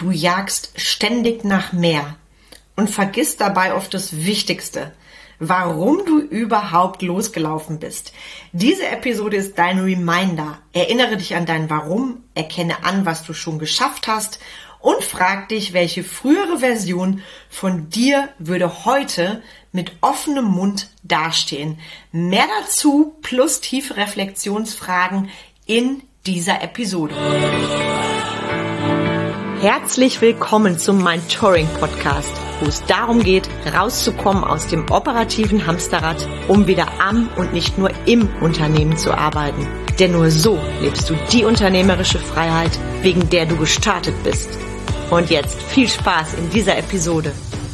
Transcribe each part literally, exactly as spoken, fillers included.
Du jagst ständig nach mehr und vergisst dabei oft das Wichtigste, warum du überhaupt losgelaufen bist. Diese Episode ist dein Reminder. Erinnere dich an dein Warum, erkenne an, was du schon geschafft hast und frag dich, welche frühere Version von dir würde heute mit offenem Mund dastehen. Mehr dazu plus tiefe Reflexionsfragen in dieser Episode. Herzlich willkommen zum Mentoring Podcast, wo es darum geht, rauszukommen aus dem operativen Hamsterrad, um wieder am und nicht nur im Unternehmen zu arbeiten. Denn nur so lebst du die unternehmerische Freiheit, wegen der du gestartet bist. Und jetzt viel Spaß in dieser Episode.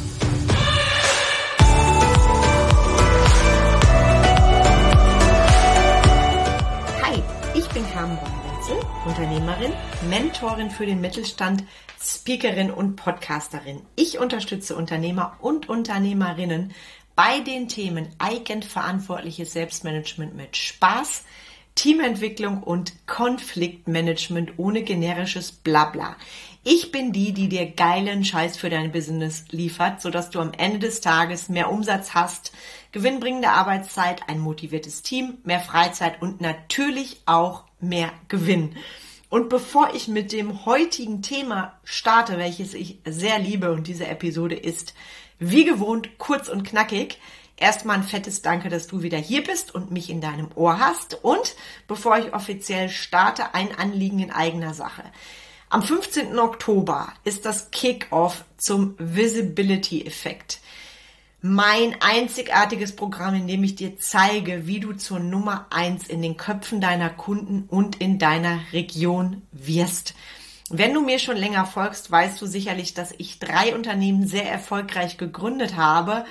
Hi, ich bin Carmen Born-Wenzel, Unternehmerin, Mentorin für den Mittelstand, Speakerin und Podcasterin. Ich unterstütze Unternehmer und Unternehmerinnen bei den Themen eigenverantwortliches Selbstmanagement mit Spaß, Teamentwicklung und Konfliktmanagement ohne generisches Blabla. Ich bin die, die dir geilen Scheiß für dein Business liefert, sodass du am Ende des Tages mehr Umsatz hast, gewinnbringende Arbeitszeit, ein motiviertes Team, mehr Freizeit und natürlich auch mehr Gewinn. Und bevor ich mit dem heutigen Thema starte, welches ich sehr liebe, und diese Episode ist wie gewohnt kurz und knackig, erstmal ein fettes Danke, dass du wieder hier bist und mich in deinem Ohr hast. Und bevor ich offiziell starte, ein Anliegen in eigener Sache. Am fünfzehnten Oktober ist das Kick-Off zum Visibility-Effekt. Mein einzigartiges Programm, in dem ich dir zeige, wie du zur Nummer eins in den Köpfen deiner Kunden und in deiner Region wirst. Wenn du mir schon länger folgst, weißt du sicherlich, dass ich drei Unternehmen sehr erfolgreich gegründet habe.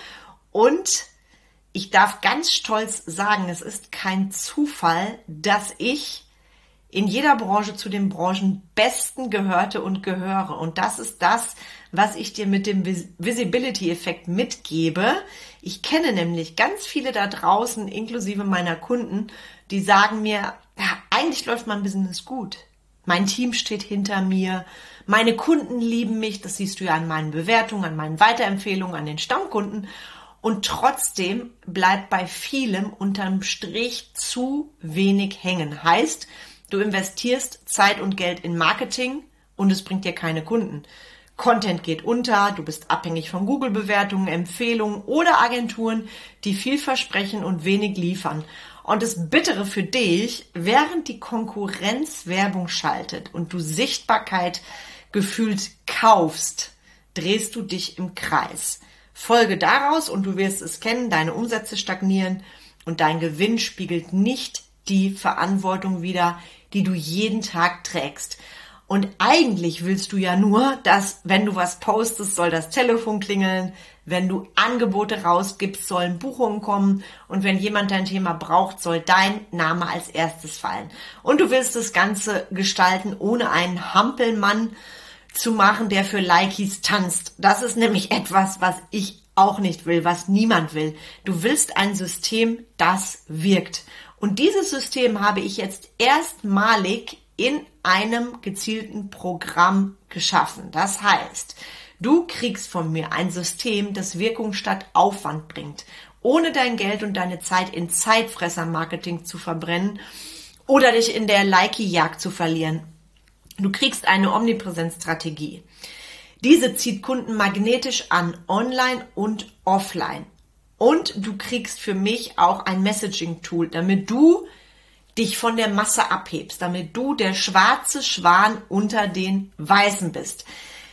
Und ich darf ganz stolz sagen, es ist kein Zufall, dass ich in jeder Branche zu den Branchenbesten gehörte und gehöre. Und das ist das, was ich dir mit dem Visibility-Effekt mitgebe. Ich kenne nämlich ganz viele da draußen, inklusive meiner Kunden, die sagen mir, ja, eigentlich läuft mein Business gut. Mein Team steht hinter mir. Meine Kunden lieben mich. Das siehst du ja an meinen Bewertungen, an meinen Weiterempfehlungen, an den Stammkunden. Und trotzdem bleibt bei vielem unterm Strich zu wenig hängen. Heißt, du investierst Zeit und Geld in Marketing und es bringt dir keine Kunden. Content geht unter, du bist abhängig von Google-Bewertungen, Empfehlungen oder Agenturen, die viel versprechen und wenig liefern. Und das Bittere für dich, während die Konkurrenz Werbung schaltet und du Sichtbarkeit gefühlt kaufst, drehst du dich im Kreis. Folge daraus und du wirst es kennen, deine Umsätze stagnieren und dein Gewinn spiegelt nicht die Verantwortung wider, die du jeden Tag trägst. Und eigentlich willst du ja nur, dass, wenn du was postest, soll das Telefon klingeln, wenn du Angebote rausgibst, sollen Buchungen kommen und wenn jemand dein Thema braucht, soll dein Name als erstes fallen. Und du willst das Ganze gestalten, ohne einen Hampelmann zu machen, der für Likes tanzt. Das ist nämlich etwas, was ich auch nicht will, was niemand will. Du willst ein System, das wirkt. Und dieses System habe ich jetzt erstmalig in einem gezielten Programm geschaffen. Das heißt, du kriegst von mir ein System, das Wirkung statt Aufwand bringt, ohne dein Geld und deine Zeit in Zeitfresser-Marketing zu verbrennen oder dich in der Like-Jagd zu verlieren. Du kriegst eine Omnipräsenzstrategie. Diese zieht Kunden magnetisch an, online und offline. Und du kriegst für mich auch ein Messaging-Tool, damit du dich von der Masse abhebst, damit du der schwarze Schwan unter den Weißen bist.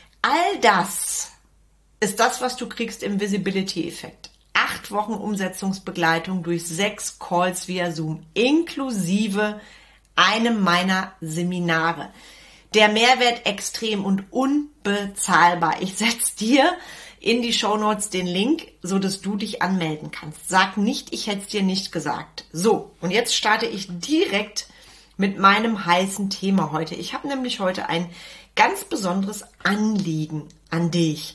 All das ist das, was du kriegst im Visibility-Effekt. Acht Wochen Umsetzungsbegleitung durch sechs Calls via Zoom, inklusive einem meiner Seminare. Der Mehrwert extrem und unbezahlbar. Ich setze dir in die Shownotes den Link, so dass du dich anmelden kannst. Sag nicht, ich hätte es dir nicht gesagt. So, und jetzt starte ich direkt mit meinem heißen Thema heute. Ich habe nämlich heute ein ganz besonderes Anliegen an dich.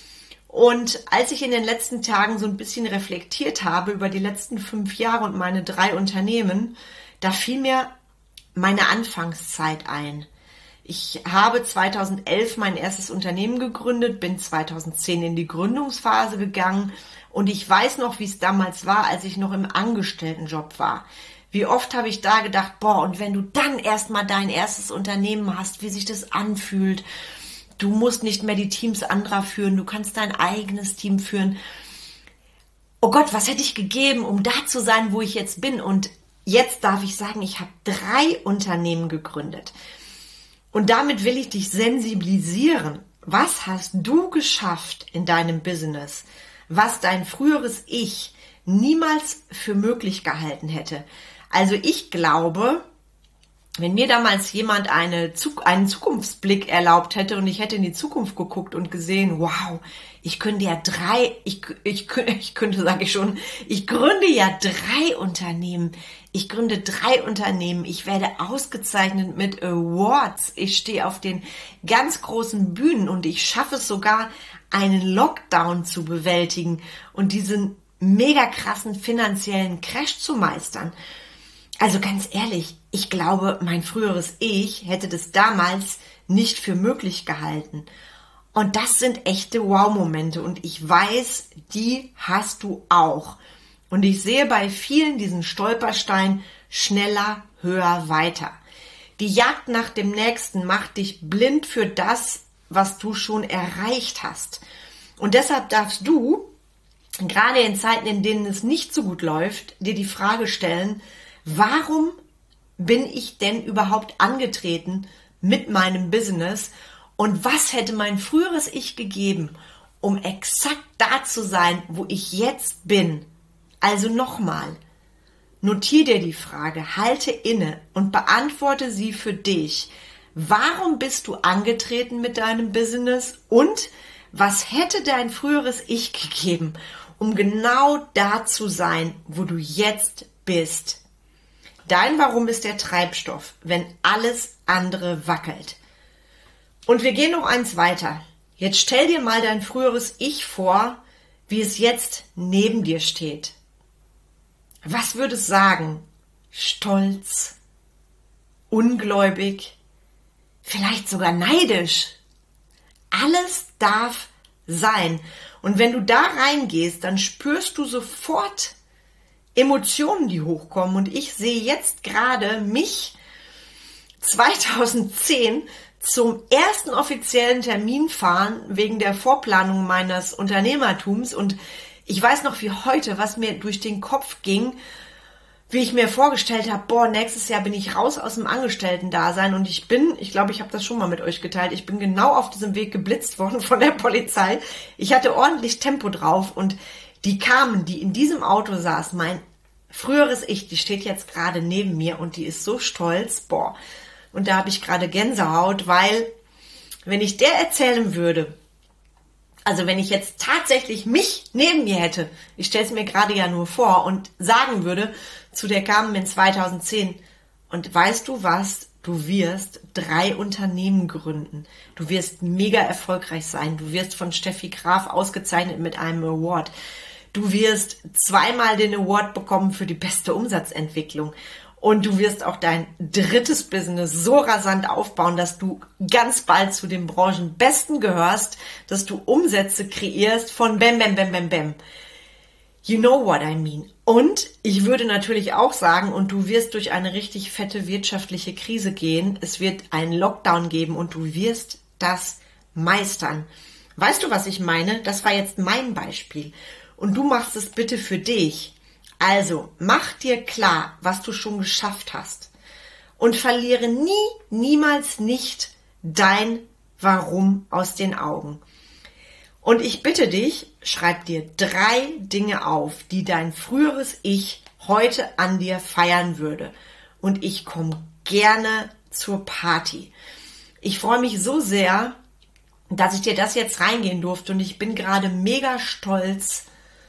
Und als ich in den letzten Tagen so ein bisschen reflektiert habe über die letzten fünf Jahre und meine drei Unternehmen, da fiel mir meine Anfangszeit ein. ich habe zweitausendelf mein erstes Unternehmen gegründet, bin zweitausendzehn in die Gründungsphase gegangen und ich weiß noch, wie es damals war, als ich noch im Angestelltenjob war. Wie oft habe ich da gedacht, boah, und wenn du dann erstmal dein erstes Unternehmen hast, wie sich das anfühlt. Du musst nicht mehr die Teams anderer führen, du kannst dein eigenes Team führen. Oh Gott, was hätte ich gegeben, um da zu sein, wo ich jetzt bin? Und jetzt darf ich sagen, ich habe drei Unternehmen gegründet. Und damit will ich dich sensibilisieren. Was hast du geschafft in deinem Business, was dein früheres Ich niemals für möglich gehalten hätte? Also ich glaube, wenn mir damals jemand eine, einen Zukunftsblick erlaubt hätte und ich hätte in die Zukunft geguckt und gesehen, wow, ich könnte ja drei, ich, ich, ich könnte, sage ich schon, ich gründe ja drei Unternehmen. Ich gründe drei Unternehmen. Ich werde ausgezeichnet mit Awards. Ich stehe auf den ganz großen Bühnen und ich schaffe es sogar, einen Lockdown zu bewältigen und diesen mega krassen finanziellen Crash zu meistern. Also ganz ehrlich, ich glaube, mein früheres Ich hätte das damals nicht für möglich gehalten. Und das sind echte Wow-Momente und ich weiß, die hast du auch. Und ich sehe bei vielen diesen Stolperstein schneller, höher, weiter. Die Jagd nach dem Nächsten macht dich blind für das, was du schon erreicht hast. Und deshalb darfst du, gerade in Zeiten, in denen es nicht so gut läuft, dir die Frage stellen, warum bin ich denn überhaupt angetreten mit meinem Business und was hätte mein früheres Ich gegeben, um exakt da zu sein, wo ich jetzt bin? Also nochmal, notier dir die Frage, halte inne und beantworte sie für dich. Warum bist du angetreten mit deinem Business und was hätte dein früheres Ich gegeben, um genau da zu sein, wo du jetzt bist? Dein Warum ist der Treibstoff, wenn alles andere wackelt. Und wir gehen noch eins weiter. Jetzt stell dir mal dein früheres Ich vor, wie es jetzt neben dir steht. Was würde es sagen? Stolz, ungläubig, vielleicht sogar neidisch. Alles darf sein. Und wenn du da reingehst, dann spürst du sofort Emotionen, die hochkommen. Und ich sehe jetzt gerade mich zweitausendzehn zum ersten offiziellen Termin fahren wegen der Vorplanung meines Unternehmertums. Und ich weiß noch wie heute, was mir durch den Kopf ging, wie ich mir vorgestellt habe, boah, nächstes Jahr bin ich raus aus dem Angestellten-Dasein und ich bin, ich glaube, ich habe das schon mal mit euch geteilt, ich bin genau auf diesem Weg geblitzt worden von der Polizei. Ich hatte ordentlich Tempo drauf und die kamen, die in diesem Auto saß, mein früheres Ich, die steht jetzt gerade neben mir und die ist so stolz, boah. Und da habe ich gerade Gänsehaut, weil wenn ich der erzählen würde, also wenn ich jetzt tatsächlich mich neben mir hätte, ich stelle es mir gerade ja nur vor und sagen würde, zu der kamen in zweitausendzehn und weißt du was, du wirst drei Unternehmen gründen, du wirst mega erfolgreich sein, du wirst von Steffi Graf ausgezeichnet mit einem Award, du wirst zweimal den Award bekommen für die beste Umsatzentwicklung. Und du wirst auch dein drittes Business so rasant aufbauen, dass du ganz bald zu den Branchenbesten gehörst, dass du Umsätze kreierst von bam, bam, bam, bam, bam. You know what I mean. Und ich würde natürlich auch sagen, und du wirst durch eine richtig fette wirtschaftliche Krise gehen, es wird einen Lockdown geben und du wirst das meistern. Weißt du, was ich meine? Das war jetzt mein Beispiel. Und du machst es bitte für dich. Also, mach dir klar, was du schon geschafft hast und verliere nie, niemals nicht dein Warum aus den Augen. Und ich bitte dich, schreib dir drei Dinge auf, die dein früheres Ich heute an dir feiern würde. Und ich komme gerne zur Party. Ich freue mich so sehr, dass ich dir das jetzt reingehen durfte und ich bin gerade mega stolz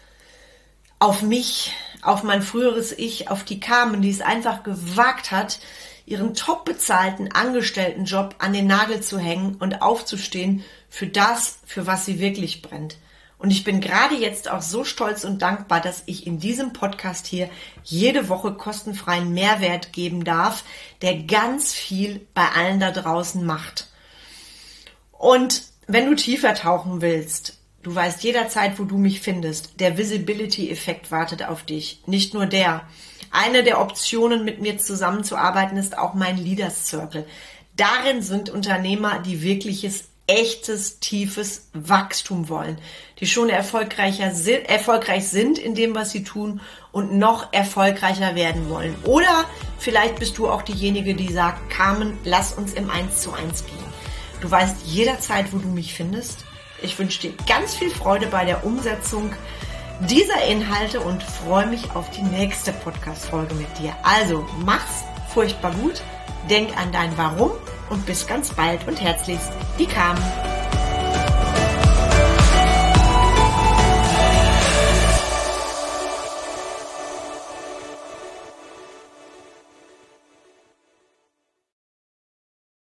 auf mich, auf mein früheres Ich, auf die Carmen, die es einfach gewagt hat, ihren top bezahlten Angestelltenjob an den Nagel zu hängen und aufzustehen für das, für was sie wirklich brennt. Und ich bin gerade jetzt auch so stolz und dankbar, dass ich in diesem Podcast hier jede Woche kostenfreien Mehrwert geben darf, der ganz viel bei allen da draußen macht. Und wenn du tiefer tauchen willst, du weißt jederzeit, wo du mich findest. Der Visibility-Effekt wartet auf dich. Nicht nur der. Eine der Optionen, mit mir zusammenzuarbeiten, ist auch mein Leaders Circle. Darin sind Unternehmer, die wirkliches, echtes, tiefes Wachstum wollen, die schon erfolgreicher sind, erfolgreich sind in dem, was sie tun und noch erfolgreicher werden wollen. Oder vielleicht bist du auch diejenige, die sagt, Carmen, lass uns im eins zu eins gehen. Du weißt jederzeit, wo du mich findest. Ich wünsche dir ganz viel Freude bei der Umsetzung dieser Inhalte und freue mich auf die nächste Podcast-Folge mit dir. Also, mach's furchtbar gut, denk an dein Warum und bis ganz bald und herzlichst, die Carmen.